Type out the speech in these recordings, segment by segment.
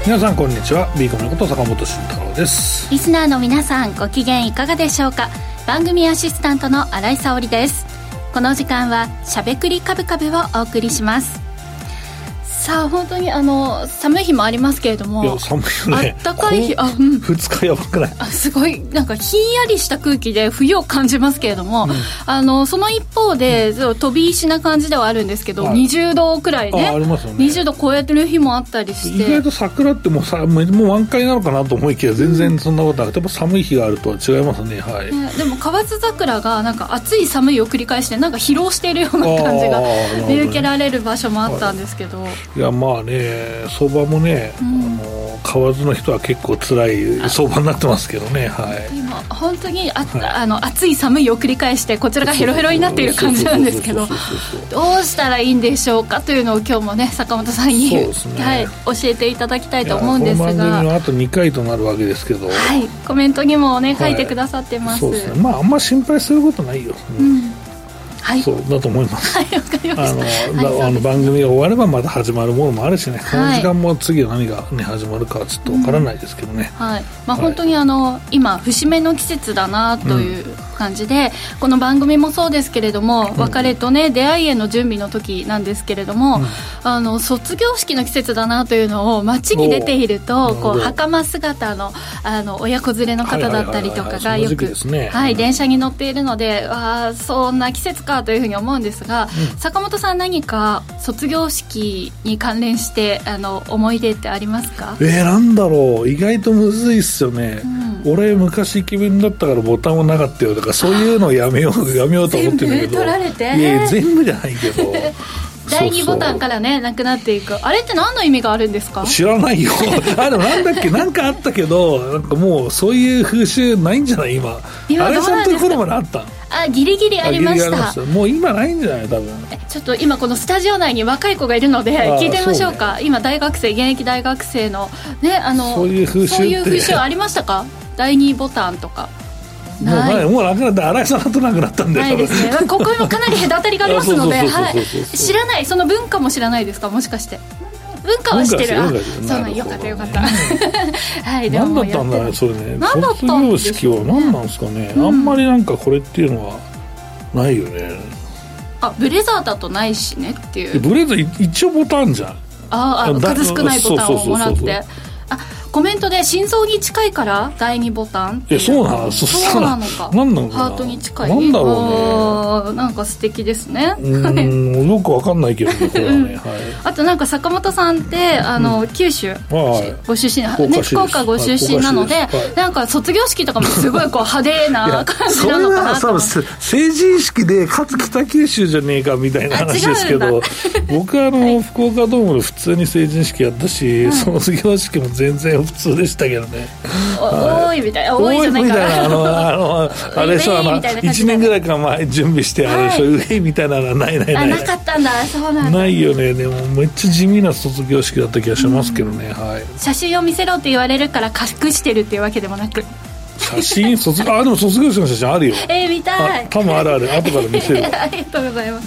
皆さんこんにちは。ビーコのこと坂本慎太郎です。 リスナーの皆さんご機嫌いかがでしょうか。番組アシスタントの新井沙織です。この時間はしゃべくりカブカブをお送りします。さあ本当に寒い日もありますけれども、 いや寒いよね。 あったかい日、 2日やばくない？ すごいなんかひんやりした空気で冬を感じますけれども、その一方で、飛び石な感じではあるんですけど、20度くらいね、 ありますよね。 20度超えてる日もあったりして、 意外と桜ってもう満開なのかなと思いきや全然そんなことなくて、やっぱ寒い日があるとは違いますね。はい。 でも河津桜がなんか暑い寒いを繰り返してなんか疲労しているような感じが見受けられる場所もあったんですけど、 いやまあね、相場もね、河津の人は結構辛い相場になってますけどね。はい。今本当に暑い寒いを繰り返してこちらがヘロヘロになっている感じなんですけど、どうしたらいいんでしょうかというのを今日もね坂本さんに、教えていただきたいと思うんですが、 この番組はあと2回となるわけですけど、 コメントにもね書いてくださってます。 そうですね。まああんま心配することないよ。そうだと思います。 わかりました。 番組が終わればまた始まるものもあるしね、この時間も次は何が、始まるかはちょっとわからないですけどね。 本当に今節目の季節だなという感じで、この番組もそうですけれども、別れとね出会いへの準備の時なんですけれども、卒業式の季節だなというのを街に出ていると、こう袴姿の親子連れの方だったりとかがよく電車に乗っているので、そんな季節かというふうに思うんですが、坂本さん何か卒業式に関連して思い出ってありますか？ なんだろう、意外とむずいっすよね。俺昔イケメンだったからボタンもなかったよとか、そういうのやめようと思ってるんだけど、 全部取られて、 いや全部じゃないけど第2ボタンからねなくなっていく、あれって何の意味があるんですか？ 知らないよ。でもなんだっけ、なんかあったけど、なんかもうそういう風習ないんじゃない今。あれさんところまであった？ ギリギリありました。 もう今ないんじゃない？多分ちょっと今このスタジオ内に若い子がいるので聞いてみましょうか。今大学生、現役大学生のね、 そういう風習ありましたか？第2ボタンとかもうなくなって、新井さんとなくなったんで、 ないですね。ここにもかなり隔たりがありますので、知らない、その文化も知らないですか？もしかして文化は知ってる。そうなん、よかったよかった。でも何だったんだろうそれね。 何だったんでしょうね。卒業式は何なんですかね。あんまりなんかこれっていうのはないよね。ブレザーだとないしねっていう。 ブレザー一応ボタンじゃん。 数少ないボタンをもらって。コメントで心臓に近いから第2ボタンっていう。 そうなの？ そうなのか。 何なのかな。 ハートに近い。 なんだろうね。 なんか素敵ですね。 よくわかんないけどね、これはね。 あとなんか坂本さんって九州ご出身、福岡ご出身なので、なんか卒業式とかもすごいこう派手な感じなのかなと思って。 それは成人式でかつ北九州じゃねえかみたいな話ですけど、僕は福岡ドームで普通に成人式やったし、卒業式も全然普通でしたけどね。 多いみたいな、多いじゃないかな。 あれさ、1年ぐらいか前準備してあれでしょ、上みたいなのはない。 なかったんだ。そうなんだ。 ないよね。でもめっちゃ地味な卒業式だった気がしますけどね。 写真を見せろって言われるから隠してるっていうわけでもなく、 写真でも卒業式の写真あるよ。 見たい。 多分ある後から見せる。 ありがとうございます。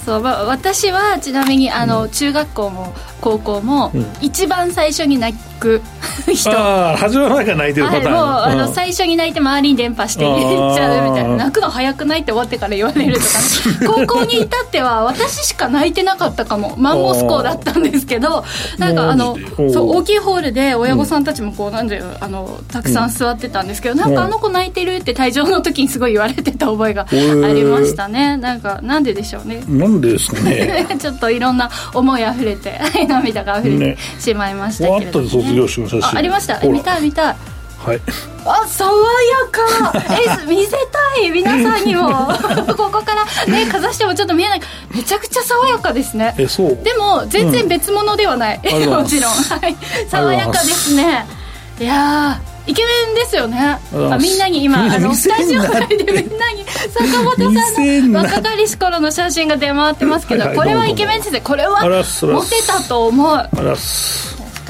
私はちなみに中学校も高校も一番最初に泣く人、 始まる前から泣いてるパターン。 もう最初に泣いて周りに伝播していっちゃうみたいな。泣くの早くないって終わってから言われるとかね。高校に至っては私しか泣いてなかったかも。マンモス校だったんですけど、なんか大きいホールで親御さんたちもこうたくさん座ってたんですけど、なんか子泣いてるって退場の時にすごい言われてた覚えがありましたね。なんででしょうね。 なんでですかね。 ちょっといろんな思いあふれて涙があふれてしまいましたけれども、 卒業式の写真ありました。見たい。 爽やか。見せたい皆さんにも。ここからねかざしてもちょっと見えない。めちゃくちゃ爽やかですね。 そう。 でも全然別物ではない。もちろん。爽やかですね。いやイケメンですよね。みんなに今スタジオ内でみんなに坂本さんの若かりし頃の写真が出回ってますけど、これはイケメンですね。これはモテたと思う。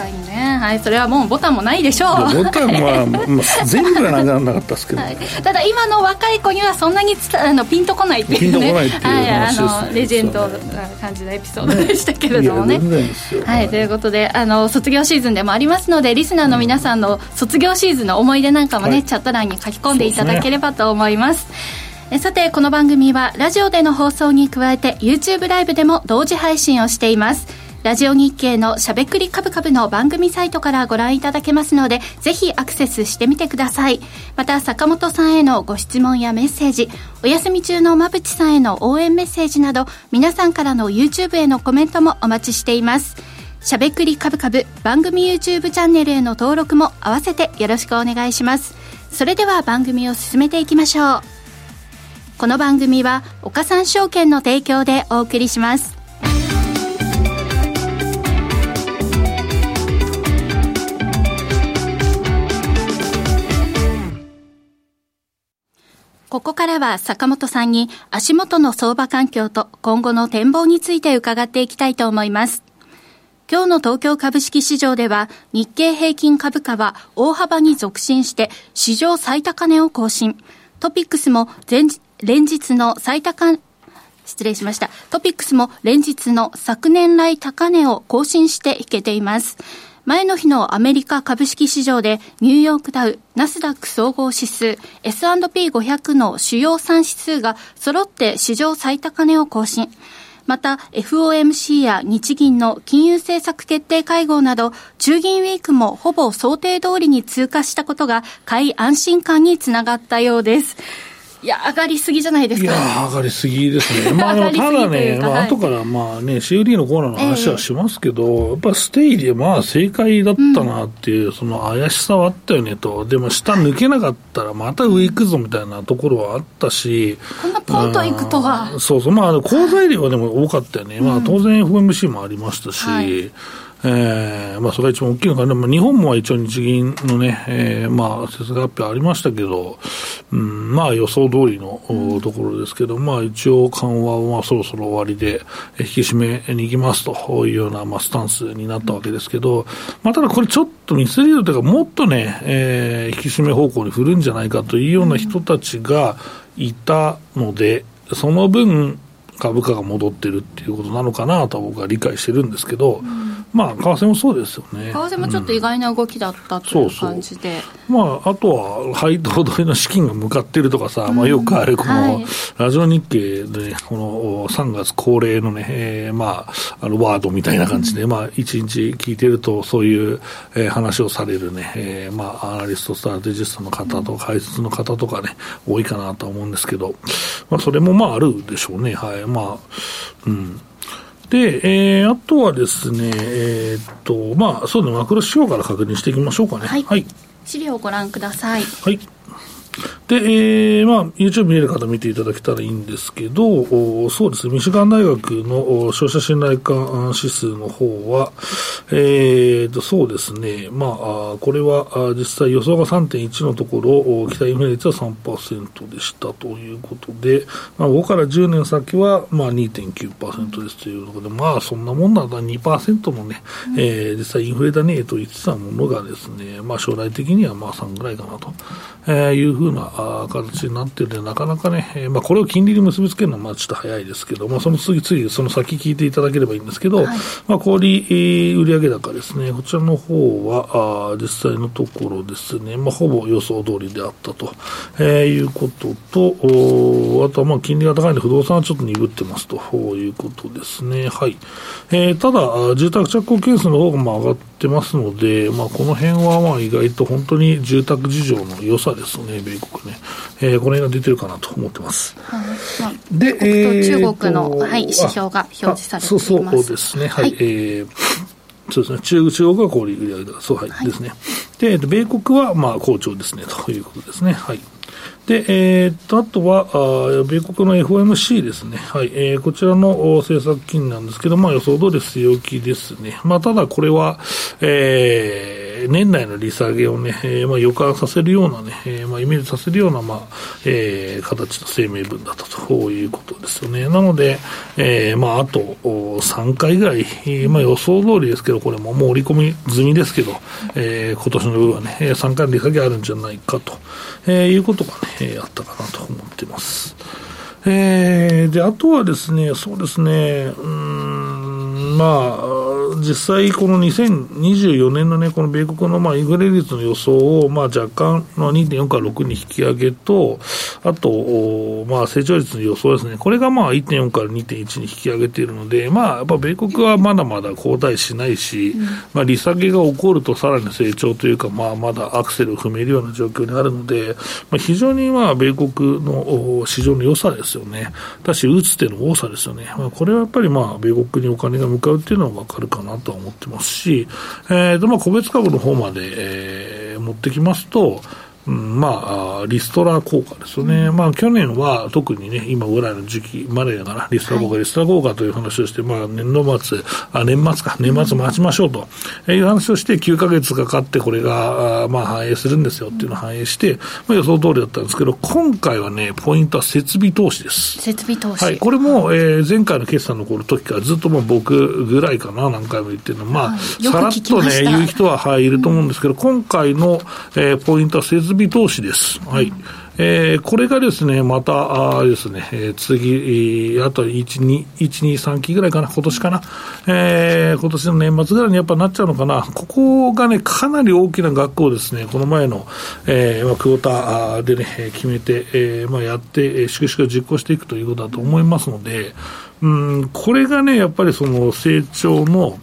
にね、はい、それはもうボタンもないでしょう。 ボタンは、全部はなかったですけど、はい、 ただ今の若い子にはそんなにピンとこないっていうね、ピンとこないっていう話ですね、レジェンドな感じのエピソードでしたけれどもね、はい、ということで卒業シーズンでもありますので、リスナーの皆さんの卒業シーズンの思い出なんかもね、はい、チャット欄に書き込んでいただければと思います。さて、この番組はラジオでの放送に加えて YouTube ライブでも同時配信をしています。ラジオ日経のしゃべくりカブカブの番組サイトからご覧いただけますので、ぜひアクセスしてみてください。また、坂本さんへのご質問やメッセージ、お休み中の馬淵さんへの応援メッセージなど、皆さんからの YouTube へのコメントもお待ちしています。しゃべくりカブカブ番組 YouTube チャンネルへの登録も合わせてよろしくお願いします。それでは番組を進めていきましょう。この番組は岡三証券の提供でお送りします。ここからは坂本さんに足元の相場環境と今後の展望について伺っていきたいと思います。今日の東京株式市場では日経平均株価は大幅に続伸して史上最高値を更新。トピックスも連日のトピックスも連日の昨年来高値を更新していけています。前の日のアメリカ株式市場でニューヨークダウ、ナスダック総合指数、S&P500 の主要3指数が揃って史上最高値を更新。また FOMC や日銀の金融政策決定会合など中銀ウィークもほぼ想定通りに通過したことが買い安心感につながったようです。いや、上がりすぎじゃないですか。 いや、上がりすぎですね。まあ、でもただね、後からCLD のコーナーの話はしますけど、やっぱステイで正解だったなっていう、その怪しさはあったよねと。でも下抜けなかったらまた上行くぞみたいなところはあったし。 こんなポンと行くとは。 そうそう。好材料はでも多かったよね。当然 FOMC もありましたし。はい、それが一番大きいのかな。日本も一応日銀のね、政策発表ありましたけど、予想通りのところですけど、一応緩和はそろそろ終わりで引き締めに行きますというようなスタンスになったわけですけど、ただこれちょっとミスリードというか、もっとね、引き締め方向に振るんじゃないかというような人たちがいたので、その分株価が戻ってるっていうことなのかなと僕は理解してるんですけど、為替もそうですよね。 為替もちょっと意外な動きだったという感じで、 あとは配当取りの資金が向かってるとかさ、よくあるこのラジオ日経でこの3月恒例のね、ワードみたいな感じで、一日聞いてるとそういう、話をされるね、アナリストストラテジストの方とか解説の方とかね多いかなと思うんですけど、それもあるでしょうね。はい。で、あとはですね、そうね、マクロ指標から確認していきましょうかね。 はい。はい、資料をご覧ください。 はい。で、YouTube 見れる方見ていただけたらいいんですけど、そうですね、ミシガン大学の消費者信頼感指数の方は、そうですね、これは実際予想が 3.1 のところ、期待インフレ率は 3% でしたということで、5から10年先は2.9% ですということで、そんなもんなんだ、2% のね、実際インフレだねと言ってたものがですね、将来的には3ぐらいかなというふうな形になっているので、なかなかね、これを金利に結びつけるのはちょっと早いですけど、その次その先聞いていただければいいんですけど、小売売上高ですね、こちらの方は実際のところですね、ほぼ予想通りであったと、いうことと、あとは金利が高いので不動産はちょっと鈍ってますということですね。はい。ただ住宅着工件数の方が上がってますので、この辺は意外と本当に住宅事情の良さですね、米国ね。この辺が出てるかなと思ってます。 で、中国の、指標が表示されています。 そうですね。はい。そうですね。中国は小売売上高、ですね。で、米国は好調ですねということですね。はい。で、あとは米国の FOMC ですね。はい。こちらの政策金なんですけど、予想通り据え置きですね。ただこれは、 年内の利下げをね、予感させるようなね、イメージさせるような、形の声明文だったということですよね。なので、あと3回ぐらい、予想通りですけど、これももう織り込み済みですけど、今年の分はね、3回の利下げあるんじゃないかと、いうことがね、あったかなと思っています。で、あとはですね、そうですね、実際この2024年のね、この米国のインフレ率の予想を若干の 2.4 から6に引き上げと、あと成長率の予想ですね、これが1.4 から 2.1 に引き上げているので、やっぱ米国はまだまだ後退しないし、利下げが起こるとさらに成長というか、まだアクセルを踏めるような状況にあるので、非常に米国の市場の良さですよね。だし打つ手の多さですよね。これはやっぱり米国にお金が向かうっていうのは分かるかなとは思ってますし、個別株の方まで、持ってきますと、リストラ効果ですよね。去年は特にね、今ぐらいの時期までだから、リストラ効果という話をして、年末待ちましょうという話をして、9ヶ月かかってこれが、反映するんですよっていうのを反映して、予想通りだったんですけど、今回はね、ポイントは設備投資です。 設備投資。 はい、これも、前回の決算の時からずっと僕ぐらいかな、何回も言ってるの。さらっとね、言う人はいると思うんですけど、今回の、ポイントは設備投資です。はい。これがですね、またですね、次、あと1、2、3期ぐらいかな、今年かな、今年の年末ぐらいにやっぱなっちゃうのかな。ここがね、かなり大きな額をですね、この前の、クォーターでね、決めて、やって、粛々実行していくということだと思いますので、これがね、やっぱりその成長の、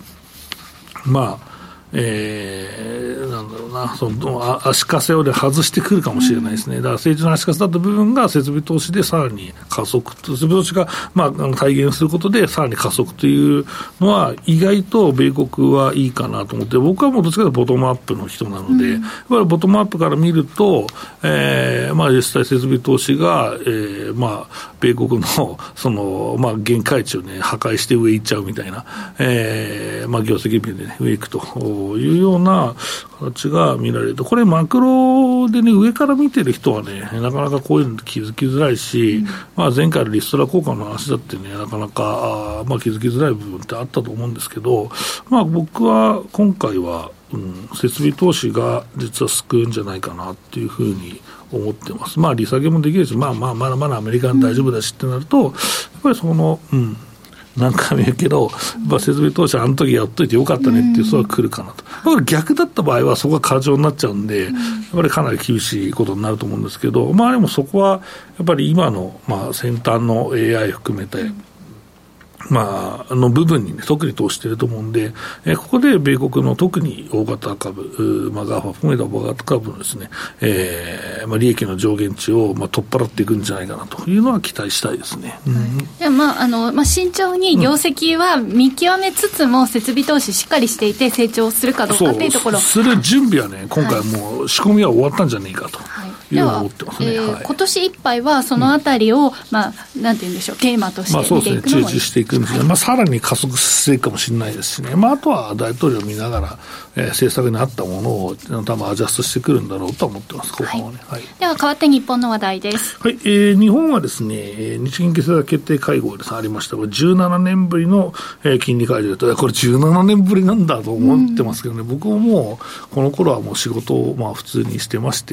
なんだろうな、その足かせをで外してくるかもしれないですね。だから成長の足かせだった部分が設備投資でさらに加速、設備投資が体現することでさらに加速というのは意外と米国はいいかなと思って、僕はもうどっちかというとボトムアップの人なので、やっぱりボトムアップから見ると、実際設備投資が、米国のその限界値をね破壊して上行っちゃうみたいな、業績面でね上行くというような形が見られると、これマクロでね上から見てる人はねなかなかこういうの気づきづらいし、前回のリストラ効果の話だってねなかなか気づきづらい部分ってあったと思うんですけど、僕は今回は、設備投資が実は救うんじゃないかなっていうふうに思ってます。利下げもできるし、まだまだアメリカに大丈夫だしってなると、やっぱりその何回も言うけど、設備投資あの時やっといてよかったねっていう人が来るかなと。だから逆だった場合はそこが過剰になっちゃうんで、やっぱりかなり厳しいことになると思うんですけど、でもそこはやっぱり今の先端の AI 含めて、の部分に、ね、特に投資していると思うんで、ここで米国の特に大型株、ガーファ含めた大型株のですね、利益の上限値を、取っ払っていくんじゃないかなというのは期待したいですね。 慎重に業績は見極めつつも、設備投資しっかりしていて成長するかどうかっていうところ、 する準備はね今回もう仕込みは終わったんじゃないかと。では、 今年いっぱいはそのあたりを、なんて言うんでしょう、テーマとして見ていくのもいい、 注視していくんですけど、さらに加速していくかもしれないですしね、あとは大統領を見ながら、政策に合ったものを多分アジャストしてくるんだろうと思ってます、後半はね。 では変わって日本の話題です。 日本はですね、日銀政策決定会合ですありましたが、17年ぶりの、金利改定と、これ17年ぶりなんだと思ってますけどね、僕ももうこの頃はもう仕事を普通にしてまして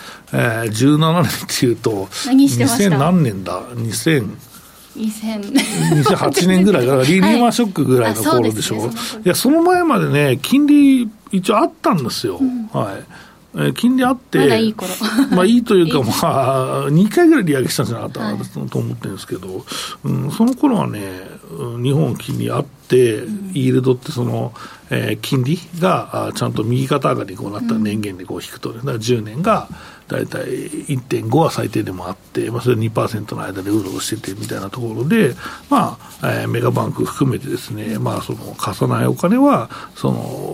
、17年っていうと2000何年だ2008年ぐらいだからリーマンショックぐらいの頃でしょ。いやその前までね金利一応あったんですよ。金利あって、 まだいい頃いいというか、2回ぐらい利上げしたんじゃなかったかなと思ってるんですけど、その頃はね、日本金利あって、イールドってその、金利がちゃんと右肩上がりにこうなった年限でこう引くと、だから10年がだいたい 1.5 は最低でもあって、それ 2% の間でうろうろしててみたいなところで、メガバンク含めてですね、その貸さないお金はその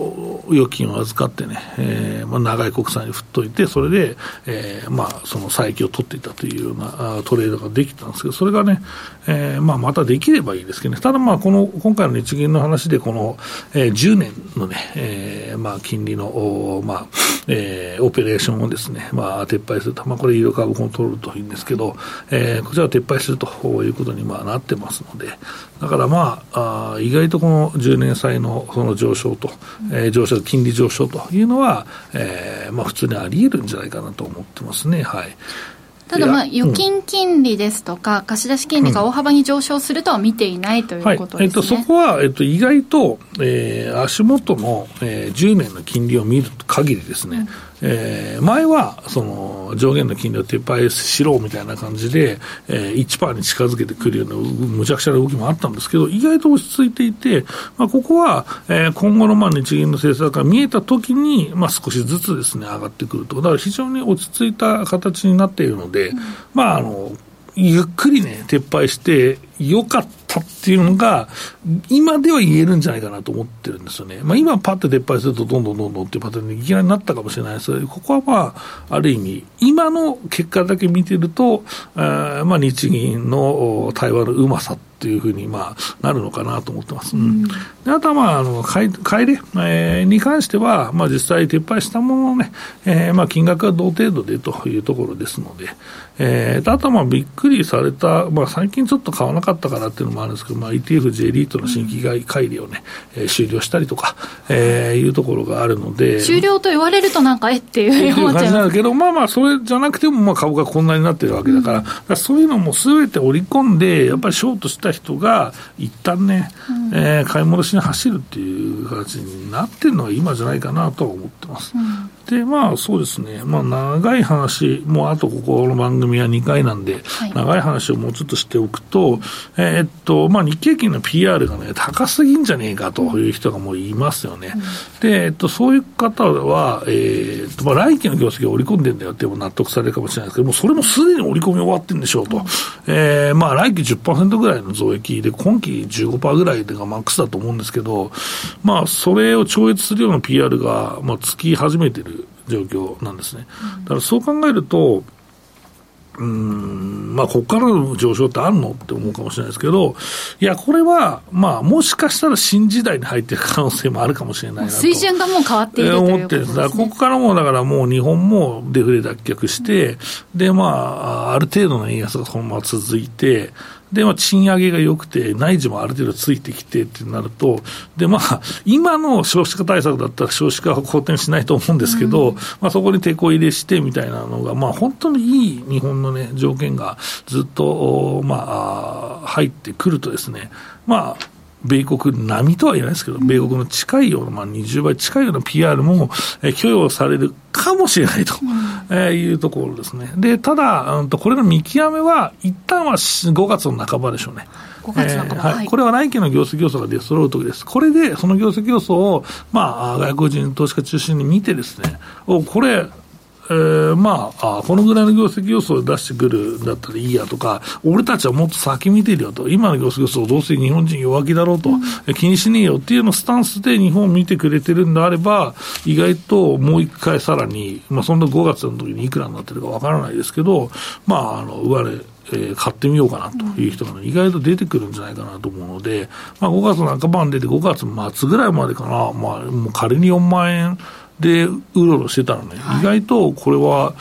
預金を預かってね、長い国債に振っといて、それで、その債券を取っていたというようなトレードができたんですけど、それがね、またできればいいですけどね。ただ今回の日銀の話でこの、10年のね、金利のオペレーションをですね、撤廃すると、これイールドカーブコントロールというんですけど、こちらを撤廃するということになってますので、だから意外とこの10年債のその上昇と、金利上昇というのは、普通にあり得るんじゃないかなと思ってますね。はい。 ただ預金金利ですとか貸出金利が大幅に上昇するとは見ていないということですね。 そこは、意外と、足元の、10年の金利を見る限りですね、前はその上限の金利を撤廃しろみたいな感じで、1% に近づけてくるようなむちゃくちゃな動きもあったんですけど、意外と落ち着いていて、ここは、今後の日銀の政策が見えたときに、少しずつですね上がってくると。だから非常に落ち着いた形になっているので、ゆっくりね撤廃してよかったっていうのが今では言えるんじゃないかなと思ってるんですよね。今パッと撤廃するとどんどんっていうパターンにいきなりなったかもしれないですけど、ここはある意味今の結果だけ見てると、日銀の対話のうまさっていうふうになるのかなと思ってます。であとは買い入れ、に関しては実際撤廃したもののね、金額は同程度でというところですので、あとはびっくりされた、最近ちょっと買わなかったからっていうのもあるんですけど、ETF J リートの新規買い入れをね、終了したりとか、いうところがあるので、 終了と言われるとっていうふうに思っちゃいます。 感じなんだけど、それじゃなくても株がこんなになってるわけだから、そういうのもすべて織り込んで、やっぱりショートした人が一旦ね、買い戻しに走るっていう形になってるのが今じゃないかなとは思ってます。でそうですね、長い話、もうあとここの番組は2回なんで、長い話をもうちょっとしておくと、日経平均の PR がね、高すぎんじゃねえかという人がもういますよね。で、そういう方は、来期の業績を織り込んでんだよっても納得されるかもしれないですけども、それもすでに織り込み終わってるんでしょうと。来期 10% ぐらいの増益で、今期 15% ぐらいがマックスだと思うんですけど、それを超越するような PR が、つき始めてる状況なんですね。だからそう考えると、ここからの上昇ってあるのって思うかもしれないですけど、いやこれはもしかしたら新時代に入っている可能性もあるかもしれないなと水準がもう変わっているということですね。 だからここからもだからもう日本もデフレ脱却して、である程度の円安がそのまま続いて、で賃上げが良くて内需もある程度ついてきてってなると、で今の少子化対策だったら少子化は好転しないと思うんですけど、そこに手こ入れしてみたいなのが本当にいい日本のね条件がずっと入ってくるとですね、米国並みとは言えないですけど、米国の近いような、20倍近いような PR も、許容されるかもしれないと、いうところですね。で、ただ、これの見極めは、一旦は5月の半ばでしょうね。 5月半ば、 これは来期の業績予想が出揃うときです。これで、その業績予想を、外国人投資家中心に見てですね、これ、このぐらいの業績予想を出してくるんだったらいいやとか、俺たちはもっと先見てるよと、今の業績予想どうせ日本人弱気だろうと、気にしねえよっていうのスタンスで日本を見てくれてるんであれば、意外ともう一回さらに、そんな5月の時にいくらになってるかわからないですけど、上値買ってみようかなという人が、意外と出てくるんじゃないかなと思うので、5月の半ばに出て5月末ぐらいまでかな、もう仮に4万円でうろうろしてたらね、意外とこれ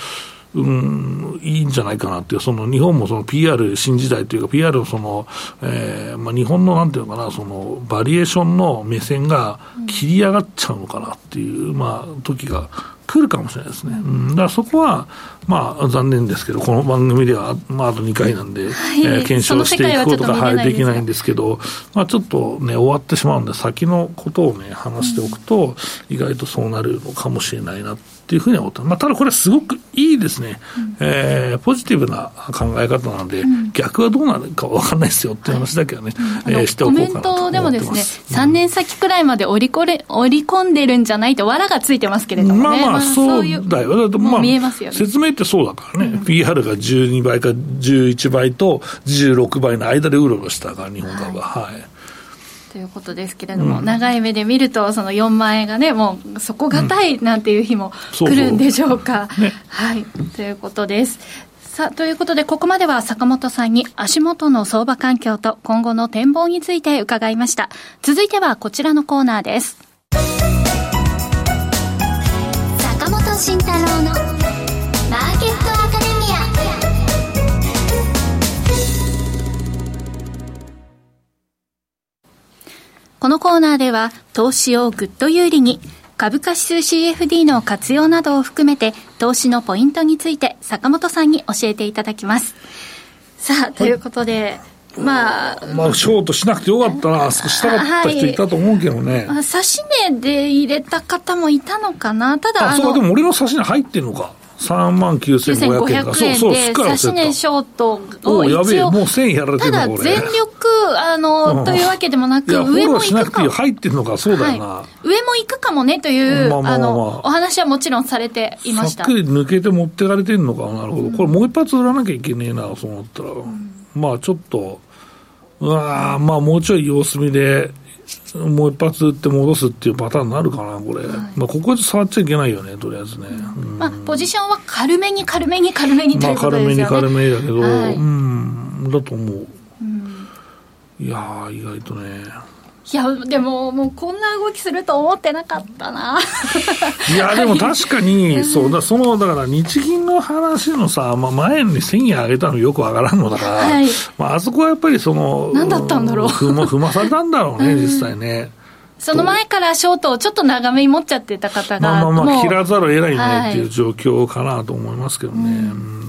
はいいんじゃないかなっていう、その日本もその PR 新時代というか PR のその、日本のなんていうのかな、そのバリエーションの目線が切り上がっちゃうのかなっていう、時が来るかもしれないですね。だからそこは残念ですけど、この番組ではあと2回なんで、検証していくことができないんですけど、ちょっとね終わってしまうんで先のことをね話しておくと、意外とそうなるのかもしれないなっていうふうに思ってます。ただこれはすごくいいですね。ポジティブな考え方なので、逆はどうなるか分かんないですよっていう話だけはね、しておこうかなと思ってます。 コメントでもですね、3年先くらいまで織り込んでるんじゃないと藁がついてますけれどもね。 そうだよ。だって見えますよね。 説明ってそうだからね。PR が12倍か11倍と16倍の間でうろうろしたから日本株は。 ということですけれども、長い目で見るとその4万円がねもう底堅いなんていう日も来るんでしょうか、ね、はいということです。さあということでここまでは坂本さんに足元の相場環境と今後の展望について伺いました。続いてはこちらのコーナーです。坂本慎太郎のマーケットアカデミア。このコーナーでは投資をぐっと有利に株価指数 CFD の活用などを含めて投資のポイントについて坂本さんに教えていただきます。さあということで、まあショートしなくてよかったな、少ししたかった人いたと思うけどね、 指し値で入れた方もいたのかな。ただそうでも俺の指し値入ってるのか、39,500円か。 そうそう、指し値ショートを一応、 やべえ、もう1000やられてるのこれ。 ただ全力というわけでもなく、上も行くかも。 入ってるのか、そうだよな、 はい、上も行くかもねという、お話はもちろんされていました。 さっくり抜けて持ってかれてるのか。なるほど、これもう一発売らなきゃいけねえな、そう思ったら、まあちょっとまあもうちょい様子見でもう一発打って戻すっていうパターンになるかなこれ、まあ、ここで触っちゃいけないよねとりあえずね、 まあ、ポジションは軽めにということですよね。 軽めにだけど、だと思う、いや意外とね。 いやでももうこんな動きすると思ってなかったないやでも確かにそうだ、だから日銀の話のさ、前に1000円上げたのよくわからんのだから、あそこはやっぱり何だったんだろう、 踏まされたんだろうね、実際ね。 その前からショートをちょっと長めに持っちゃってた方が切らざるを得ないねっていう状況かなと思いますけどね、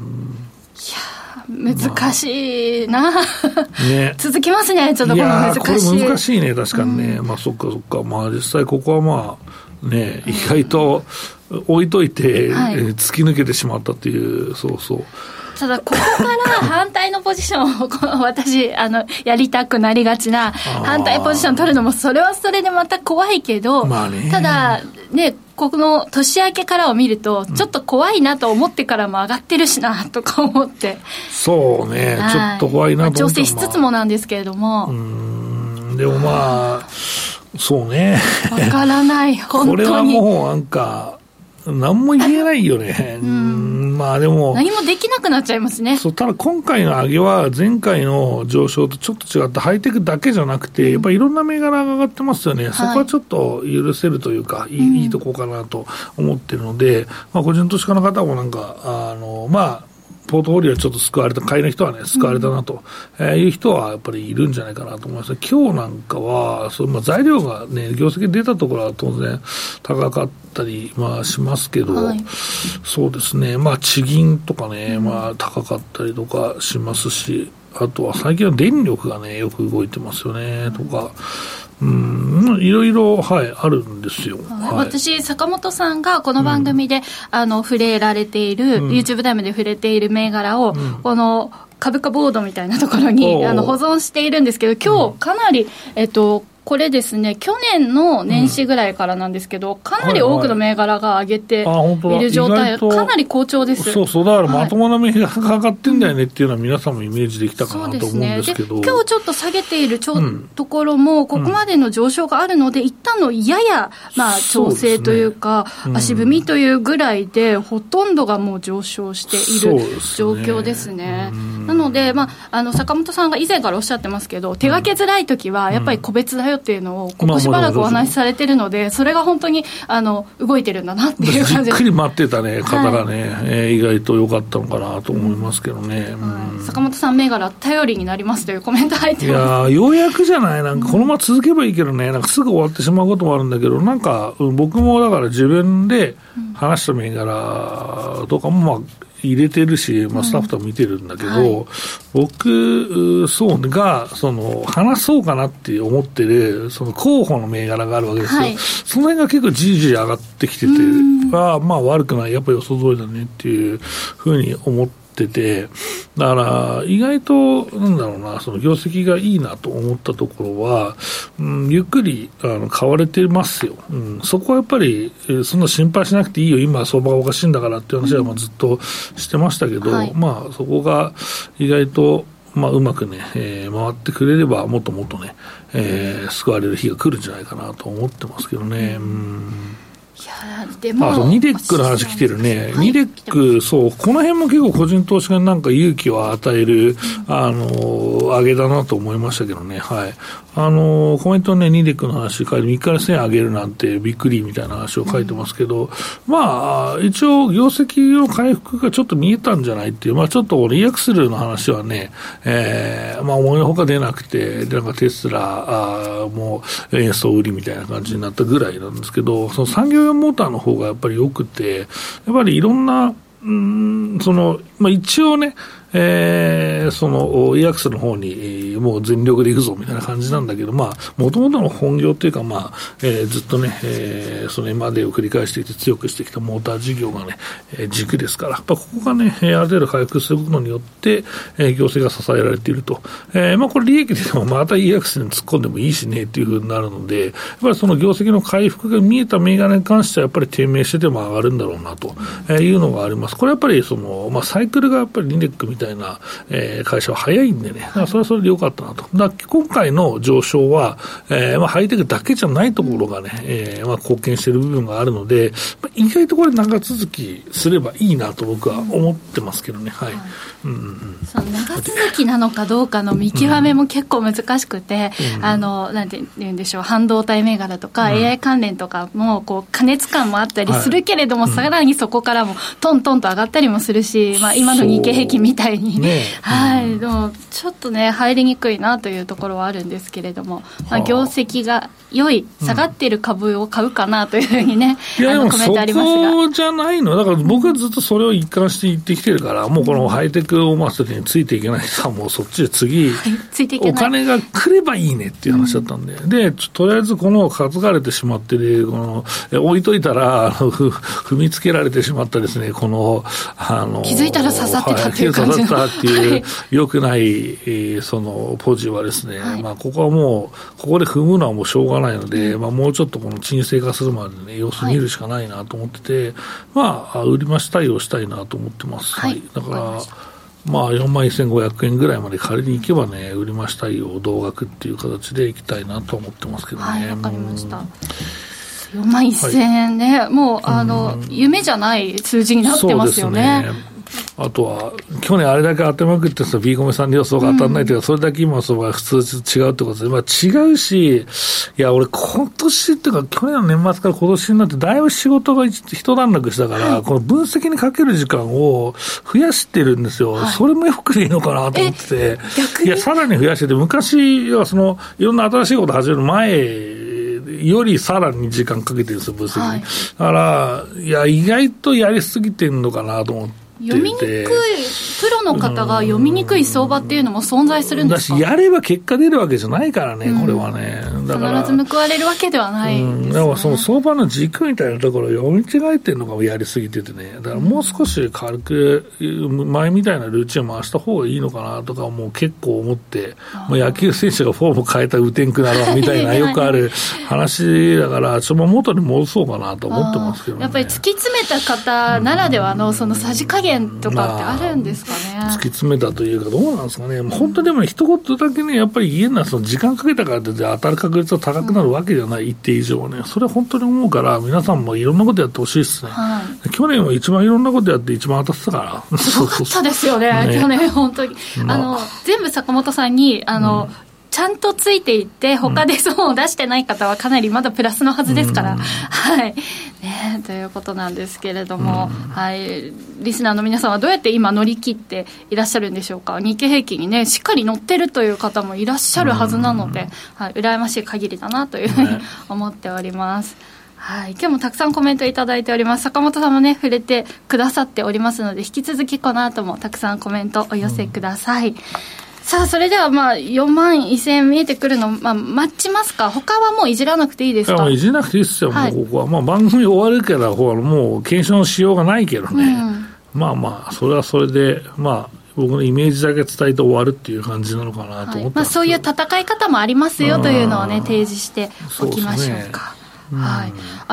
難しいな、ね、続きますね、ちょっとこの難しい。 これ難しいね、確かにね、そっか、実際ここはね、意外と置いといて、突き抜けてしまったっていう、 ただここから反対のポジションを私やりたくなりがちな反対ポジション取るのもそれはそれでまた怖いけど、ただねこの年明けからを見るとちょっと怖いなと思ってからも上がってるしなとか思って、 そうね、ちょっと怖いなと思って、 調整しつつもなんですけれども、 でもそうね、 わからない本当にこれはもう何も言えないよね、でも何もできなくなっちゃいますね。 ただ今回の上げは前回の上昇とちょっと違ってハイテクだけじゃなくてやっぱりいろんな銘柄が上がってますよね、そこはちょっと許せるというか、いいとこかなと思ってるので、個人投資家の方もポートフォリオはちょっと救われた、買いの人はね救われたなと、いう人はやっぱりいるんじゃないかなと思います。今日なんかは材料がね業績出たところは当然高かったりしますけど、そうですね、地銀とかね、高かったりとかしますし、あとは最近は電力がねよく動いてますよねとか、いろいろ、あるんですよ、 私坂本さんがこの番組で、触れられている、YouTube タイムで触れている銘柄を、この株価ボードみたいなところに保存しているんですけど、今日かなり、これですね、去年の年始ぐらいからなんですけど、かなり多くの銘柄が上げている状態、かなり好調です。 だからまともな銘柄が上がってんだよねっていうのは皆さんもイメージできたかなと思うんですけど、 今日ちょっと下げているところもここまでの上昇があるので、一旦のやや調整というか足踏みというぐらいでほとんどがもう上昇している状況ですね。なので、坂本さんが以前からおっしゃってますけど、手がけづらい時はやっぱり個別だよっていうのをここしばらくお話しされてるので、それが本当に動いてるんだなっていう感じで、 じっくり待ってたね方がね、意外と良かったのかなと思いますけどね、 坂本さん銘柄頼りになりますというコメント入ってます。 ようやくじゃない、このまま続けばいいけどね、すぐ終わってしまうこともあるんだけど、僕もだから自分で話した銘柄とかも入れてるし、スタッフとも見てるんだけど、僕話そうかなって思ってる候補の銘柄があるわけですよ、その辺が結構じりじり上がってきてて、悪くない、やっぱり予想通りだねっていうふうに思ってて、だから意外と業績がいいなと思ったところは、ゆっくり買われてますよ、そこはやっぱりそんな心配しなくていいよ、今相場がおかしいんだからっていう話はずっとしてましたけど、そこが意外とうまくね、回ってくれればもっともっとね、救われる日が来るんじゃないかなと思ってますけどね。 いやでもニデックの話来てるね、ニデック、そう、この辺も結構個人投資家になんか勇気を与える、上げだなと思いましたけどね、はい。コメントね、ニデックの話書いて、3日で1000円上げるなんてびっくりみたいな話を書いてますけど、一応、業績の回復がちょっと見えたんじゃないっていう、ちょっとリアクスルの話はね、思いのほか出なくて、なんかテスラも円相売りみたいな感じになったぐらいなんですけど、その産業用モーターの方がやっぱり良くて、やっぱりいろんな、一応ね、そのイアクスの方にもう全力でいくぞみたいな感じなんだけど、もともとの本業というか、ずっとね、その今までを繰り返していて強くしてきたモーター事業がね、軸ですから、やっぱここがね、ある程度回復することによって、業績が支えられていると。これ利益でもまたイアクスに突っ込んでもいいしねっていう風になるので、やっぱりその業績の回復が見えた銘柄に関してはやっぱり低迷してても上がるんだろうなというのがあります。これやっぱりその、サイクルがやっぱりニデックみたいな、会社は早いんでね、それはそれで良かったなと。今回の上昇は、ハイテクだけじゃないところがね、貢献している部分があるので、意外とこれ長続きすればいいなと僕は思ってますけどね。はい。 その長続きなのかどうかの見極めも結構難しくて、なんて言うんでしょう、半導体銘柄とか、AI 関連とかもこう過熱感もあったりするけれども、さらにそこからもトントンと上がったりもするし、今の日経平均みたいに、でもちょっとね入りにくいなというところはあるんですけれども、業績が良い下がっている株を買うかなというふうにね、 コメントありますが、そこじゃないのだから僕はずっとそれを一貫して言ってきてるから、もうこのハイテクを回す時についていけない人はもうそっちで次、お金が来ればいいねっていう話だったんで、でとりあえずこの担がれてしまってるこの置いといたら踏みつけられてしまったですね、この気づいたら刺さってたっていう感じの、 刺さったっていう良くないそのポジはですね、ここはもうここで踏むのはもうしょうがないので、もうちょっとこの沈静化するまでね様子見るしかないなと思ってて、売り増し対応したいなと思ってます。だから41,500円ぐらいまで仮に行けばね、売り増し対応同額っていう形でいきたいなと思ってますけどね。 わかりました。41,000円ね、もう夢じゃない数字になってますよね。 あとは去年あれだけ当てまくってさ、ビーコメさんの予想が当たらないというか、それだけ今の相場が普通違うってことで、違うし、いや俺今年っていうか去年の年末から今年になってだいぶ仕事が一段落したから、この分析にかける時間を増やしてるんですよ。それもよくいいのかなと思ってて、いやさらに増やしてて、昔はそのいろんな新しいこと始める前よりさらに時間かけてるんですよ、分析に。だからいや意外とやりすぎてるのかなと思って。 読みにくい、プロの方が読みにくい相場っていうのも存在するんですか？ だしやれば結果出るわけじゃないからね、これはね。だから必ず報われるわけではないですね。 だからその相場の軸みたいなところを読み違えてるのがやりすぎててね、だからもう少し軽く前みたいなルーチンを回した方がいいのかなとかもう結構思って、もう野球選手がフォーム変えたら打てんくなるわみたいなよくある話だから、ちょっと元に戻そうかなと思ってますけどね。 やっぱり突き詰めた方ならではのそのさじ加減とかってあるんですかね。 突き詰めたというかどうなんですかね。本当でも一言だけね、やっぱり言えない、その時間かけたからって当たる確率が高くなるわけじゃない、一定以上はね。それは本当に思うから、皆さんもいろんなことやってほしいですね。去年は一番いろんなことやって一番当たってたから。 すごかったですよね、去年本当に。全部坂本さんにちゃんとついていって他で損を出してない方はかなりまだプラスのはずですから、ということなんですけれども、リスナーの皆さんはどうやって今乗り切っていらっしゃるんでしょうか。日経平均にねしっかり乗ってるという方もいらっしゃるはずなので、羨ましい限りだなというふうに思っております。今日もたくさんコメントいただいております。坂本さんもね触れてくださっておりますので、引き続きこの後もたくさんコメントお寄せください。さあそれでは41,000円見えてくるの、待ちますか。他はもういじらなくていいですか。 いじらなくていいですよ、もうここは、番組終わるからもう検証しようがないけどね、それはそれで僕のイメージだけ伝えて終わるっていう感じなのかなと思ってます、 そういう戦い方もありますよというのをね提示しておきましょうか。 はい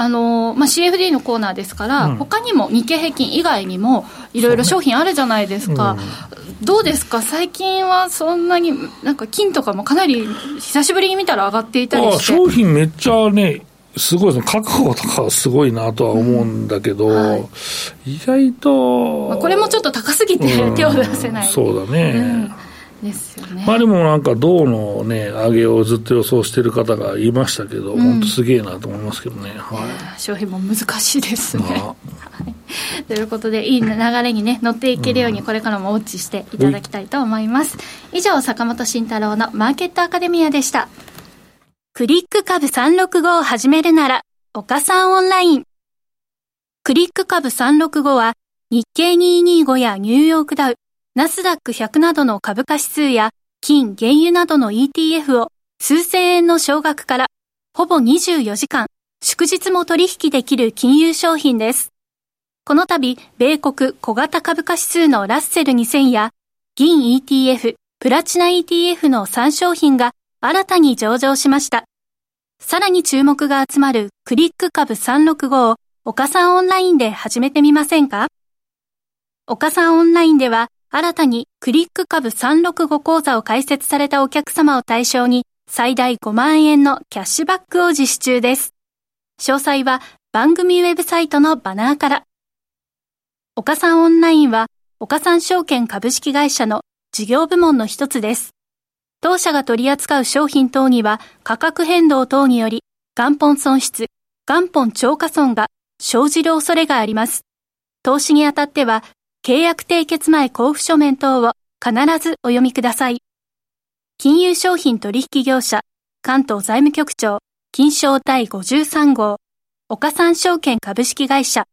。CFD のコーナーですから、他にも日経平均以外にもいろいろ商品あるじゃないですか。どうですか、最近はそんなになんか金とかもかなり久しぶりに見たら上がっていたりして。 商品めっちゃね、すごいですね。確保とかはすごいなとは思うんだけど、意外と、 これもちょっと高すぎて手を出せない。 そうだね。 ですよね。 でもなんか銅のね上げをずっと予想している方がいましたけど、本当すげえなと思いますけどね。 商品も難しいですね。ということでいい流れにね乗っていけるようにこれからもウォッチしていただきたいと思います。以上、坂本慎太郎のマーケットアカデミアでした。クリック株365を始めるなら岡さんオンライン。クリック株365は日経225やニューヨークダウ、ナスダック100などの株価指数や金、原油などの ETF を数千円の少額からほぼ24時間、祝日も取引できる金融商品です。この度、米国小型株価指数のラッセル2000や銀 ETF、プラチナ ETF の3商品が新たに上場しました。さらに注目が集まるクリック株365を岡さんオンラインで始めてみませんか？岡さんオンラインでは新たにクリック株365講座を開設されたお客様を対象に最大5万円のキャッシュバックを実施中です。詳細は番組ウェブサイトのバナーから。岡さんオンラインは岡さん証券株式会社の事業部門の一つです。当社が取り扱う商品等には価格変動等により元本損失、元本超過損が生じる恐れがあります。投資にあたっては契約締結前交付書面等を必ずお読みください。金融商品取引業者関東財務局長金商第53号岡さん証券株式会社。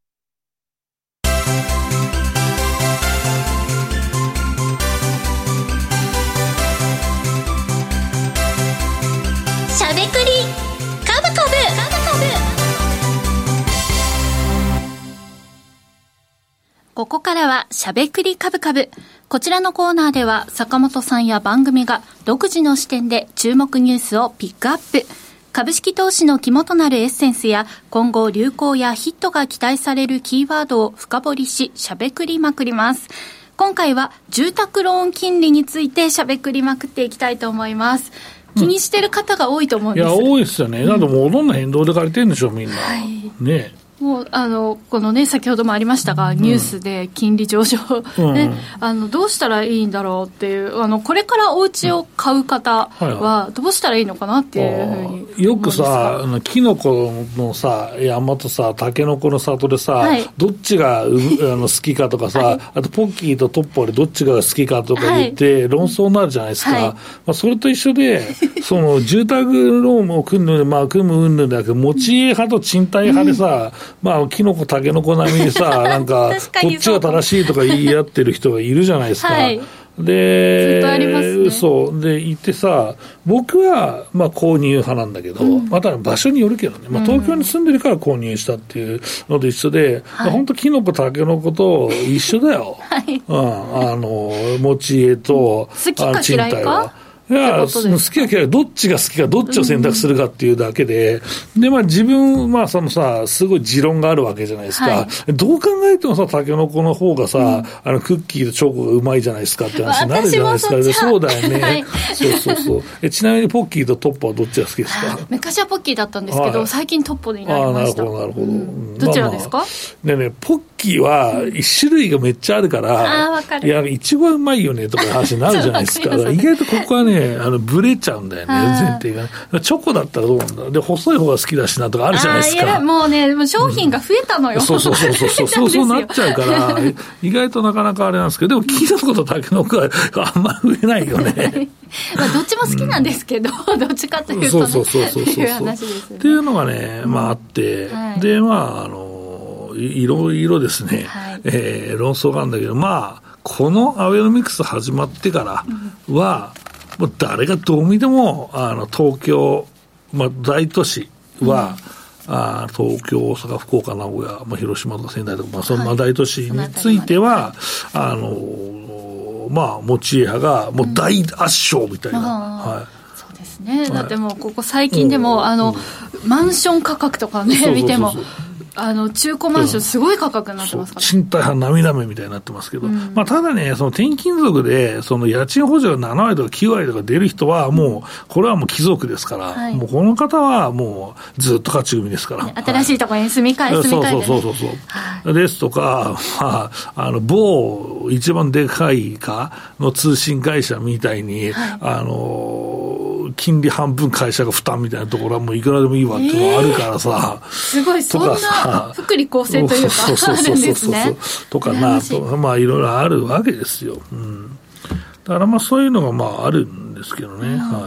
しゃべくりカブカブ。ここからはしゃべくりカブカブ。こちらのコーナーでは坂本さんや番組が独自の視点で注目ニュースをピックアップ。株式投資の肝となるエッセンスや今後流行やヒットが期待されるキーワードを深掘りししゃべくりまくります。今回は住宅ローン金利についてしゃべくりまくっていきたいと思います。気にしてる方が多いと思うんです。 いや多いですよね。だってもうどんな変動で借りてるんでしょみんな、ね。 もうこのね先ほどもありましたが、ニュースで金利上昇、ね、どうしたらいいんだろうっていうこれからお家を買う方はどうしたらいいのかなっていうふうに、 よくさキノコのさ山とさタケノコの里でさ、どっちが好きかとかさ、あとポッキーとトッポでどっちが好きかとか言って論争になるじゃないですか、それと一緒でその住宅ローンを組むうんぬんだけど持ち家派と賃貸派でさ、キノコタケノコ並みにさなんかこっちが正しいとか言い合ってる人がいるじゃないですか、で、ずっとありますね。そうで言ってさ、僕は購入派なんだけど、また場所によるけどね、東京に住んでるから購入したっていうのと一緒で、本当キノコタケノコと一緒だよ。持ち家と賃貸は。 いや好きか嫌いどっちが好きかどっちを選択するかっていうだけで、で自分そのさすごい持論があるわけじゃないですか、どう考えてもさタケノコの方がさ、クッキーとチョコがうまいじゃないですかって話になるじゃないですか。そうだよね、そうちなみにポッキーとトッポはどっちが好きですか？ 昔はポッキーだったんですけど、最近トッポになりました。 なるほど、 どちらですか？ ねポッキーは一種類がめっちゃあるから、いやいちごはうまいよねとか話になるじゃないですか。意外とここはねブレちゃうんだよね、前提が。チョコだったらどうなんだで細い方が好きだしなとかあるじゃないですか。 もうね商品が増えたのよ、 そうなっちゃうから意外となかなかあれなんですけど、でもキノコとタケノコはあんまり増えないよねどっちも好きなんですけど、どっちかというとねっていう話ですね。 っていうのがねあって、でいろいろですね、論争があるんだけど、このアベノミクス始まってからは、もう誰がどう見ても東京、大都市は、東京、大阪、福岡、名古屋、広島とか仙台とか、その大都市については、持ち家派がもう大圧勝みたいな。 そうですね。だってもうここ最近でもマンション価格とかね見ても中古マンションすごい価格になってますから、 賃貸派涙目みたいになってますけど、まあ、ただね、その転勤族でその家賃補助が7割とか9割とか出る人はもうこれはもう貴族ですから、はい、もうこの方はもうずっと勝ち組ですから、 新しいところに住み替え、 はい、ですとか、まあ、某一番でかいかの通信会社みたいに、はい、金利半分会社が負担みたいなところはもういくらでもいいわっていうのがあるからさ、 すごい、そんな福利厚生というかあるんですね。 とかなと、まあいろいろあるわけですよ、うん、だからまあそういうのがまああるんですけどね、はい。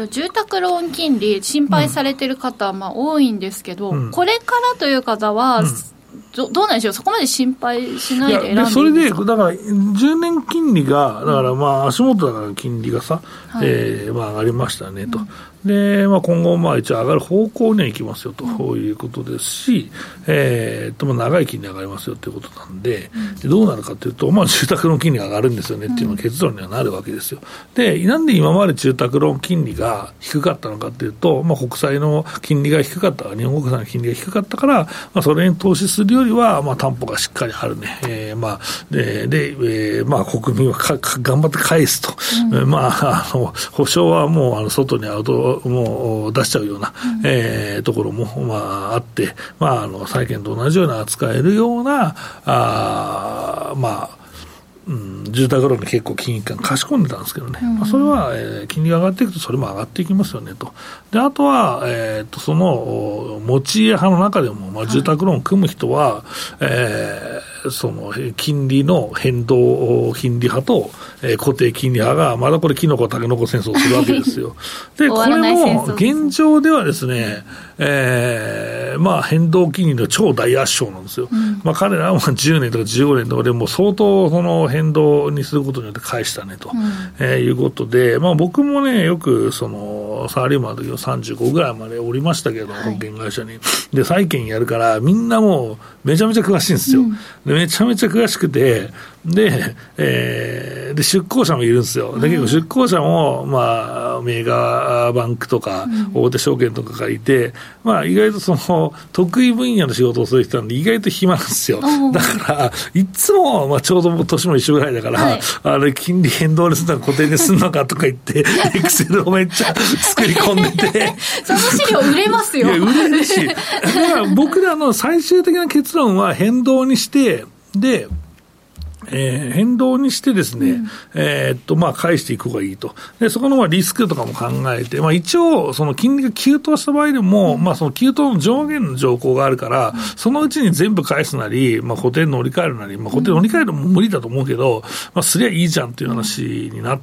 住宅ローン金利心配されてる方はまあ多いんですけど、これからという方は、どうなんでしょう、そこまで心配しないで選んでいいんですか。 それでだから10年金利がだからまあ足元だから金利がさ、はい、まあ上がりましたねと、で、まあ、今後まあ一応上がる方向には行きますよと、いうことですし、まあ、長い金利上がりますよということなんで、どうなるかというと、まあ、住宅ローン金利が上がるんですよねっていうのが結論にはなるわけですよ。で、なんで今まで住宅ローン金利が低かったのかというと、まあ、国債の金利が低かったから、日本国債の金利が低かったから、まあ、それに投資するよりは、まあ、担保がしっかりあるね。まあ、まあ、国民は頑張って返すと。まあ、保証はもう、外にアウト、もう出しちゃうような、ところも、まあ、あって、まあ、債券と同じような扱えるような、まあ、住宅ローンに結構金融機関貸し込んでたんですけどね、まあ、それは、金利が上がっていくとそれも上がっていきますよねと。であとは、その持ち家派の中でも、まあ、住宅ローンを組む人は、その金利の変動金利派と、固定金利派がまだこれキノコタケノコ戦争をするわけですよ。でこれも現状ではですね、まあ、変動金利の超大圧勝なんですよ、まあ、彼らは10年とか15年とかでも相当その変動にすることによって返したねと、いうことで、まあ、僕もねよくそのサラリーマンの時は35ぐらいまでおりましたけど、保険会社にで債券やるからみんなもうめちゃめちゃ詳しいんですよ、でめちゃめちゃ詳しくてで出向者もいるんですよ。で結構出向者も、まあ、メーガーバンクとか大手証券とかがいて、まあ、意外とその得意分野の仕事をする人なんで意外と暇なんですよ。だからいつも、まあ、ちょうど年も一緒ぐらいだから、はい、金利変動にするのか固定にするのかとか言ってエクセルをめっちゃ作り込んでてその資料売れますよ。 いや売れるしだから僕らの最終的な結論は変動にしてで変動にしてですね、まあ、返していく方がいいと。で、そこのまあリスクとかも考えて、まあ、一応、その金利が急騰した場合でも、まあ、その急騰の上限の条項があるから、そのうちに全部返すなり、まあ、固定乗り換えるなり、まあ、固定乗り換えるのも無理だと思うけど、まあ、すりゃいいじゃんっていう話になって、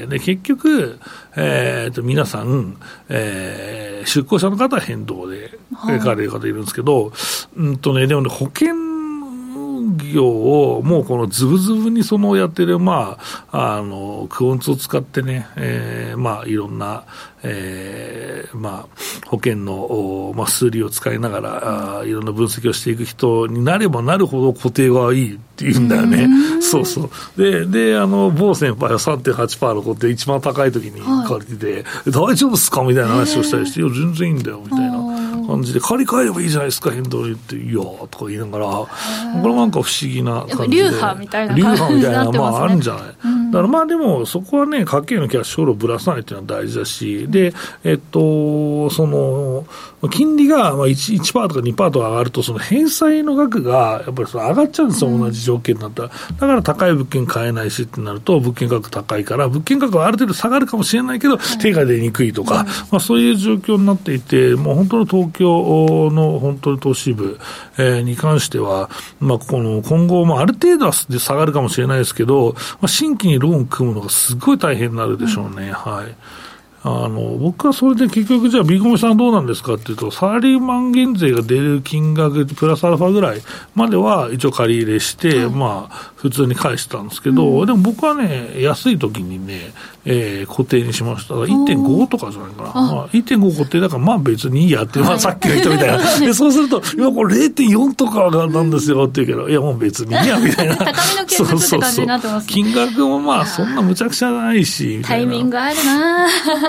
で、結局、皆さん、出向者の方は変動で買われる方いるんですけど、でもね、保険業をもうこのズブズブにそのやってる、まあ、クオンツを使ってね、まあ、いろんな、まあ、保険の、まあ、数理を使いながら、いろんな分析をしていく人になればなるほど固定がいいっていうんだよね。そうそう。で、某先輩は 3.8% の固定一番高い時に借りてて、大丈夫っすかみたいな話をしたりして、いや、全然いいんだよ、みたいな感じで、借り換えればいいじゃないですか、変動にって、いやーとか言いながら、これなんか不思議な感じで。 流派みたいな感じになってますね。 まあ、あるんじゃない。だからまあでも、そこはね、家計のキャッシュフローをぶらさないっていうのは大事だし、で、その、金利が 1% とか 2% とか上がると、その返済の額がやっぱり上がっちゃうんですよ、同じ条件になったら。だから高い物件買えないしってなると、物件価格高いから、物件価格はある程度下がるかもしれないけど、手が出にくいとか、まあそういう状況になっていて、もう本当の東京の本当に都市部、に関しては、まあ今後、まあある程度は下がるかもしれないですけど、まあ、新規にローン組むのがすごい大変になるでしょうね。はい。僕はそれで結局じゃあ B コミさんはどうなんですかっていうと、サラリーマン減税が出る金額プラスアルファぐらいまでは一応借り入れして、まあ普通に返したんですけど、でも僕はね、安い時にね、固定にしました。1.5 とかじゃないかな。まあ、1.5 固定だからまあ別にいいやって、まあさっきの人みたいな。で、そうすると、いやこれ 0.4 とかなんですよって言うけど、いやもう別にいいやみたいな。 高めの金額って感じになってますね。 金額もまあそんな無茶苦茶ないし。 タイミングあるな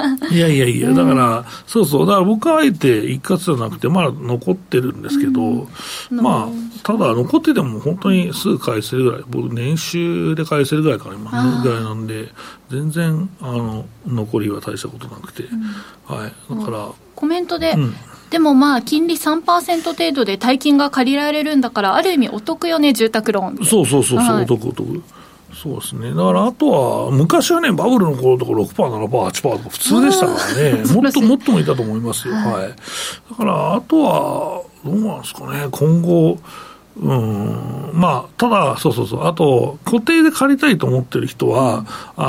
いやいやいや、だから、そうそう、だから僕はあえて一括じゃなくて、まだ残ってるんですけど、まあ、ただ残ってても本当にすぐ返せるぐらい、僕年収で返せるぐらいかな、今ぐらいなんで、全然、残りは大したことなくて、はい。だから、 コメントで、でもまあ金利 3% 程度で大金が借りられるんだからある意味お得よね、住宅ローン。 そう、はい、お得。そうですね。だからあとは昔はね、バブルの頃とか 6%、7%、8% とか普通でしたからね。もっともいたと思いますよ。はい。だからあとはどうなんですかね、今後。まあ、ただ、あと、固定で借りたいと思ってる人は、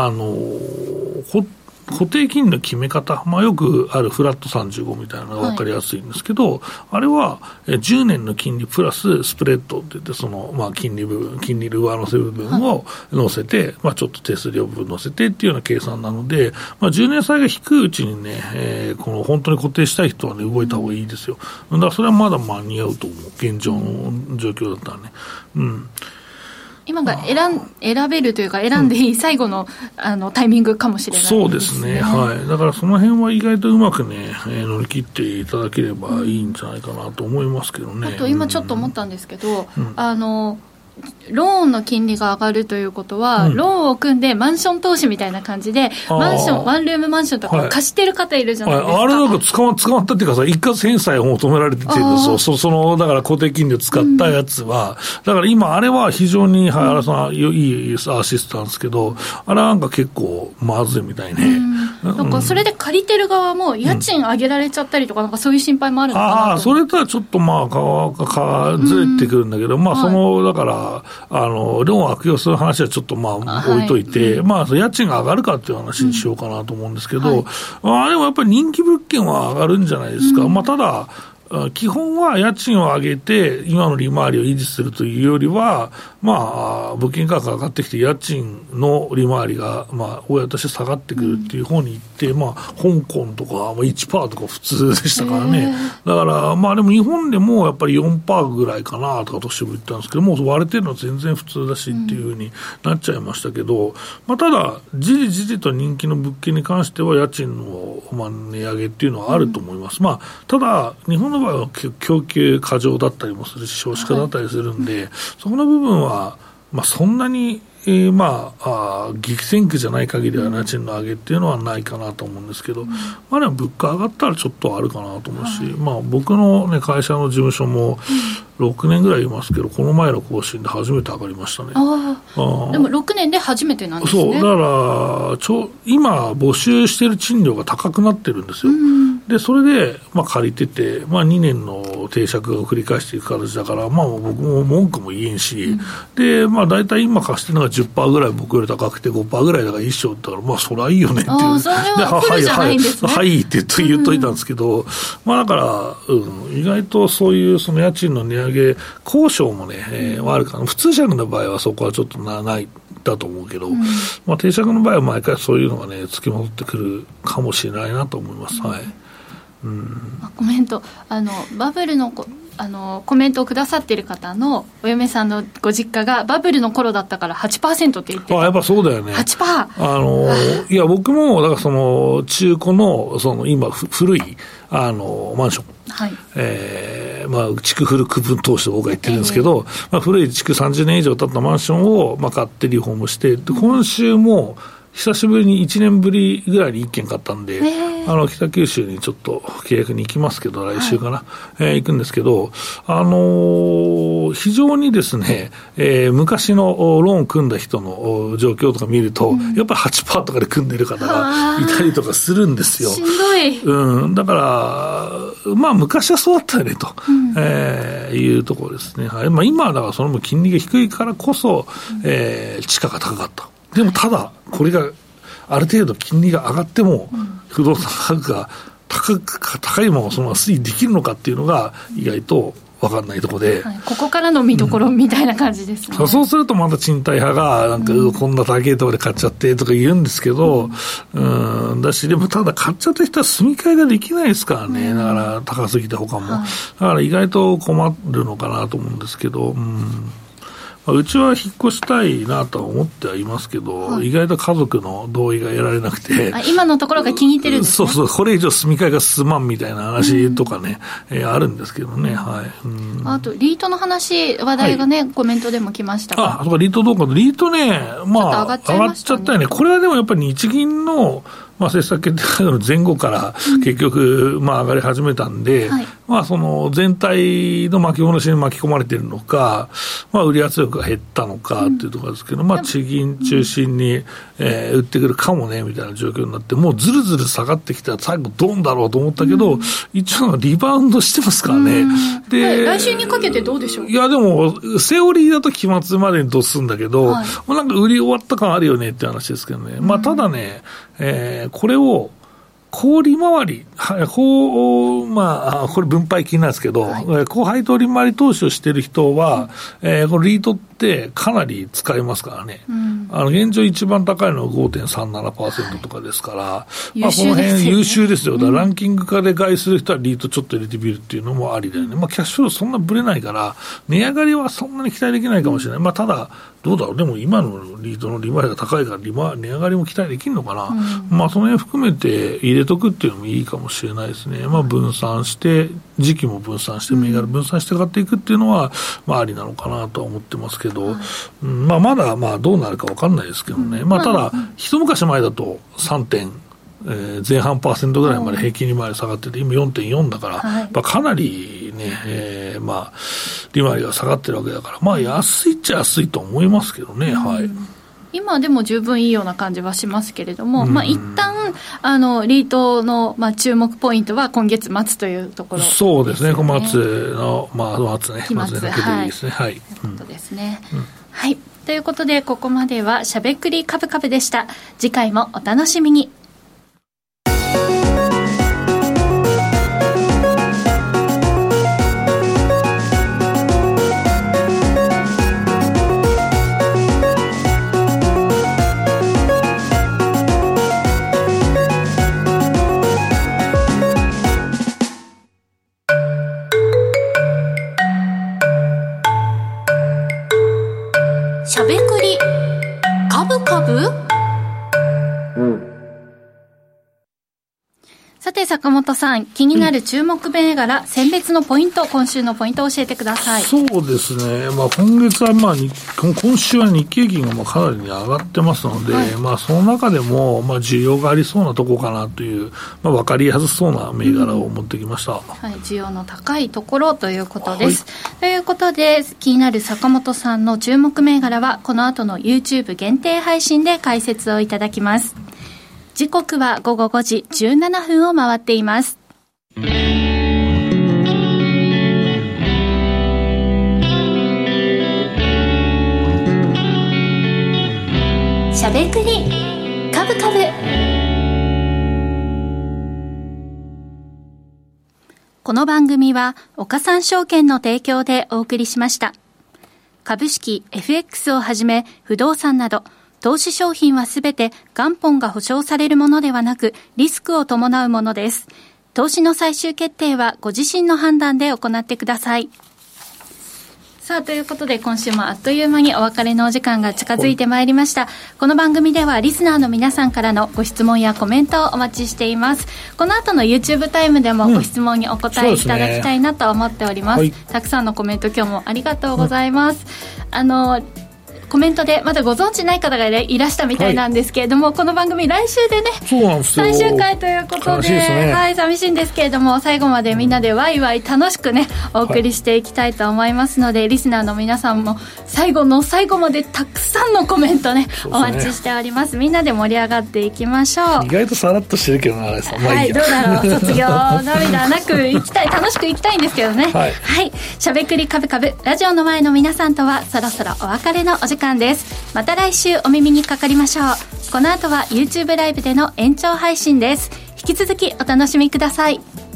固定金利の決め方、まあ、よくあるフラット35みたいなのが分かりやすいんですけど、あれは10年の金利プラススプレッドって言って、まあ、金利の上乗せ部分を乗せて、まあ、ちょっと手数料部分乗せてっていうような計算なので、まあ、10年債が低いうちにね、この本当に固定したい人はね、動いた方がいいですよ。だからそれはまだ間に合うと思う。現状の状況だったらね。 今が選べるというか選んでいい最後の、タイミングかもしれないですね。 そうですね、はい。だからその辺は意外とうまくね、乗り切っていただければいいんじゃないかなと思いますけどね。 あと今ちょっと思ったんですけど、ローンの金利が上がるということは、ローンを組んでマンション投資みたいな感じでワンルームマンションとか貸してる方いるじゃないですか、 あれなんか捕まったっていうかさ、一括返済を求められててるんですよ。だから固定金利を使ったやつは、だから今あれは非常に原さんいいアシストなんですけど、あれはなんか結構まずいみたいね。 なんかそれで借りてる側も家賃上げられちゃったりとか、なんかそういう心配もあるのかなと。 それとはちょっとまあずれてくるんだけど、まあだからローンを悪用する話はちょっとまあ置いといて、まあ家賃が上がるかっていう話にしようかなと思うんですけど、でもやっぱり人気物件は上がるんじゃないですか。まあただ基本は家賃を上げて今の利回りを維持するというよりは、まあ、物件価格が上がってきて家賃の利回りが、まあ、親として下がってくるっていう方に行って、まあ、香港とか 1% とか普通でしたからね。だから、まあでも日本でもやっぱり 4% ぐらいかなとかとしても言ったんですけど、もう割れてるのは全然普通だしっていうふうになっちゃいましたけど、まあ、ただ、じりと人気の物件に関しては家賃の、まあ、値上げっていうのはあると思います。まあ、ただ、日本の場合は供給過剰だったりもするし少子化だったりするんで、そこの部分は、まあ、そんなに、激戦区じゃない限りは家賃の上げっていうのはないかなと思うんですけど、まあ、でも物価上がったらちょっとあるかなと思うし、まあ、僕の、ね、会社の事務所も6年ぐらいいますけど、この前の更新で初めて上がりましたね。でも6年で初めてなんですね。 そうだから今募集している賃料が高くなってるんですよ。でそれで、まあ、借りてて、まあ、2年の定借を繰り返していく形だから、まあ、僕も文句も言えんし、で、まあ、大体今貸してるのが 10% ぐらい僕より高くて 5% ぐらいだから一緒だったから、まあ、そりゃいいよねっていう。 それは来るじゃないんですね。 はいって言っといたんですけど、まあ、だから、意外とそういうその家賃の値上げ交渉もね、あるかな。普通借の場合はそこはちょっとないだと思うけど、まあ、定借の場合は毎回そういうのがね付き戻ってくるかもしれないなと思います。はい。 コメントバブルのコメントをくださっている方のお嫁さんのご実家がバブルの頃だったから 8% って言ってた。 やっぱそうだよね。 8%。 いや僕もだからその中古の今古いマンション、はいまあ、築古区分投資と僕は言ってるんですけど、まあ、古い築30年以上経ったマンションを、まあ、買ってリフォームして、で今週も久しぶりに1年ぶりぐらいに1軒買ったんで、北九州にちょっと契約に行きますけど、来週かな、行くんですけど、非常にですね、昔のローン組んだ人の状況とか見ると、やっぱり 8% とかで組んでる方がいたりとかするんですよ。 しんどい。 だから、まあ昔はそうだったよねと、いうところですね。はい。まあ今はだからその分金利が低いからこそ、地価が高かった。でもただこれがある程度金利が上がっても不動産価格が高いままそのまま推移できるのかっていうのが意外と分かんないところで、 ここからの見どころみたいな感じですね。 そうするとまた賃貸派がなんか、こんな高いところで買っちゃってとか言うんですけど、だしでもただ買っちゃった人は住み替えができないですからね。だから高すぎて他も、だから意外と困るのかなと思うんですけど、 うちは引っ越したいなとは思ってはいますけど、意外と家族の同意が得られなくて、 今のところが気に入ってるんですね。 そうこれ以上住み替えが進まんみたいな話とかね、あるんですけどね。 あとリートの話、話題がね、コメントでも来ましたが、 そうか、リートどうか、リートね、上がっちゃったよね。これはでもやっぱり日銀の政策決定会合の前後から結局、上がり始めたんで、その全体の巻き戻しに巻き込まれているのか、売り圧力が減ったのかっていうところですけど、地銀中心に、売ってくるかもねみたいな状況になって、もうずるずる下がってきたら最後ドンだろうと思ったけど、一応リバウンドしてますからね。 で、来週にかけてどうでしょう。 いやでもセオリーだと期末までにドスんだけど、なんか売り終わった感あるよねって話ですけどね。ただね、これを高利回り、これ分配金なんですけど、高配当利回り投資をしている人は、このリートってかなり使えますからね。現状一番高いのは 5.37% とかですから、この辺優秀ですよ。だからランキング化で買いする人はリートちょっと入れてみるっていうのもありだよね。キャッシュフローそんなぶれないから、値上がりはそんなに期待できないかもしれない。ただ、どうだろう、でも今のリートの利回りが高いから値上がりも期待できるのかな。その辺含めて入れとくっていうのもいいかもしれないですね。分散して、時期も分散して、銘柄分散して買っていくっていうのは、ありなのかなとは思ってますけど、まだどうなるか分かんないですけどね。ただ、一昔前だと3.前半%ぐらいまで平均利回り下がってて、今 4.4 だから、かなりね、利回りが下がってるわけだから、安いっちゃ安いと思いますけどね。 今でも十分いいような感じはしますけれども、一旦リートの、注目ポイントは今月末というところですね。 そうですね、今月の、末ね、末の決定ですね。 ということですね。ということで、ここまではしゃべくりカブカブでした。次回もお楽しみに。しゃべくりカブカブ。さて坂本さん、気になる注目銘柄、選別のポイント、今週のポイントを教えてください。 そうですね、今月は今週は日経平均がかなり上がってますので、その中でも需要がありそうなところかなという、分かりやすそうな銘柄を持ってきました。 需要の高いところということです。ということで、気になる坂本さんの注目銘柄はこの後の YouTube 限定配信で解説をいただきます。時刻は午後5時17分を回っています。しゃべくりカブカブ。この番組は岡三証券の提供でお送りしました。株式 FX をはじめ不動産など投資商品はすべて元本が保証されるものではなく、リスクを伴うものです。投資の最終決定はご自身の判断で行ってください。さあ、ということで今週もあっという間にお別れのお時間が近づいてまいりました。この番組ではリスナーの皆さんからのご質問やコメントをお待ちしています。この後の YouTube タイムでもご質問にお答えいただきたいなと思っております。たくさんのコメント今日もありがとうございます。コメントでまだご存知ない方がいらしたみたいなんですけれども、この番組来週でね、 そうなんですよ、 最終回ということで、寂しいんですけれども、最後までみんなでワイワイ楽しくねお送りしていきたいと思いますので、リスナーの皆さんも最後の最後までたくさんのコメントねお待ちしております。みんなで盛り上がっていきましょう。 意外とさらっとしてるけどな、あれさ、どうだろう、卒業涙なく行きたい、楽しく行きたいんですけどね。しゃべくりカブカブ、ラジオの前の皆さんとはそろそろお別れのお時間です。また来週お耳にかかりましょう。この後は YouTube ライブでの延長配信です。引き続きお楽しみください。